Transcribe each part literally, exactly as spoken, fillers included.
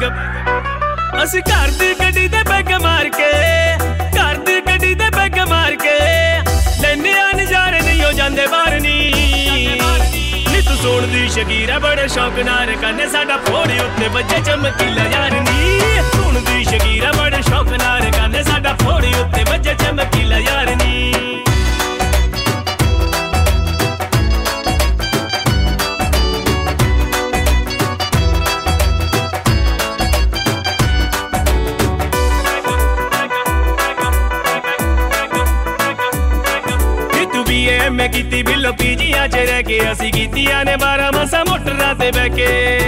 peg ਅਸੀਂ ਘਰ ਦੀ ਗੱਡੀ ਦੇ ਪੈਗ ਮਾਰ ਕੇ ਘਰ ਦੀ ਗੱਡੀ ਦੇ ਪੈਗ ਮਾਰ ਕੇ ਲੈਨੇ ਆ ਨਜ਼ਾਰੇ ਨਹੀਂ ਹੋ ਜਾਂਦੇ ਬਾਹਰ ਨੀ ਨੀ ਤੂੰ ਸੁਣਦੀ ਸ਼ਕੀਰਾ ਬੜੇ ਸ਼ੌਕ ਨਾਲ ਕੰਨੇ ਸਾਡਾ ਫੋੜੀ ਉੱਤੇ ਵੱਜੇ ਚਮਕੀਲਾ ਯਾਰ ਨੀ ਸੁਣਦੀ ਸ਼ਕੀਰਾ ਬੜੇ ਸ਼ੌਕ ਨਾਲ ਕੰਨੇ ਸਾਡਾ ਫੋੜੀ ਉੱਤੇ ਵੱਜੇ ਚਮਕੀਲਾ ਯਾਰ ਨੀ मैं कीती बिल्लो पीजियां च रह के असी कीतियां ने बारह मसा मोटरां ते बह के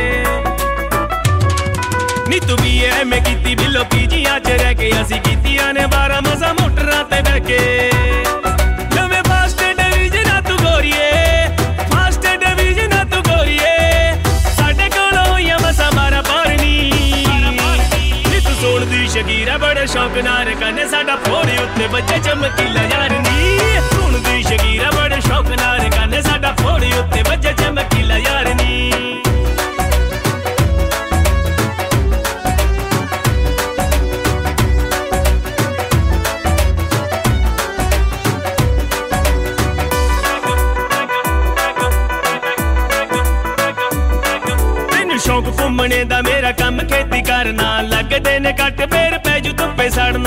नी तू भी है मैं कीती बिल्लो पीजियां च रह के असी कीतियां ने बारह मसा मोटरां ते बह के नवे फास्ट डिवीजन तू गोरीए फास्ट डिवीजन तू गोरीए साडे कोल होइयां मसा मारा पारनी नी तू सुणदी शकीरा बड़े शौक नाल कने साडा फोड़ी उत्ते बच्चे चमकीला यार नी सुणदी शकीरा बड़े शौक नाल कने साडा फोड़ी उत्ते बच्चे चमकीला यार नी शौक घूमने दा मेरा कम खेती करना लगदे ने कट फेर पैजू धुप्पे सड़ना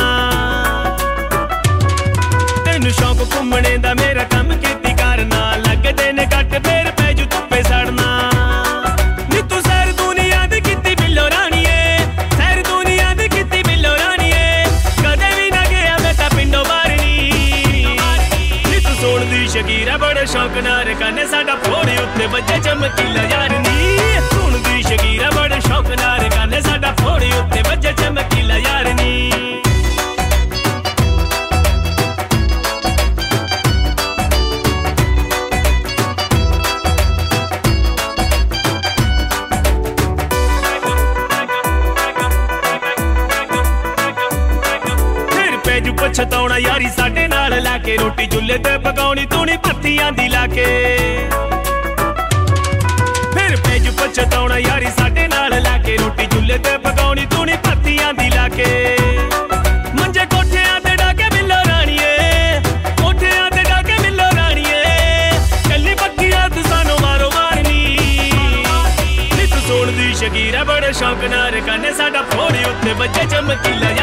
तेनू शौक घूमने दा मेरा कम खेती करना लगदे ने कट फेर पैजू धुप्पे सड़ना नी तू सैर दुनिया दी कीती बिल्लो राणीए सैर दुनिया दी कीती बिल्लो राणीए कदे भी ना गया मैं तां पिंडों बाहर नी तू सुणदी शकीरा बड़े शौक नाल कने साडा फोड़ी उत्ते वज्जे चमकीला यार नी सुणदी शकीरा बड़े शौक नाल कने साडा फोड़ी उत्ते वज्जे चमकीला यार नी पछताउणा यारी साडे नाल लाके रोटी चुल्हे ते पकाउणी तूनी पत्तियां दी लाके फिर पेज पछताउणा यारी साडे नाल लाके रोटी चुल्हे ते पकाउणी तूनी पत्तियां दी लाके मंजे कोठियां ते डाके बिल्लो राणीए कोठियां ते डाके बिल्लो राणीए कल्ली पक्कियां तू सानू मारो मारनी नी तू सुणदी शकीरा बड़े शौक नाल कने साडा फोड़ी उत्ते वज्जे चमकीला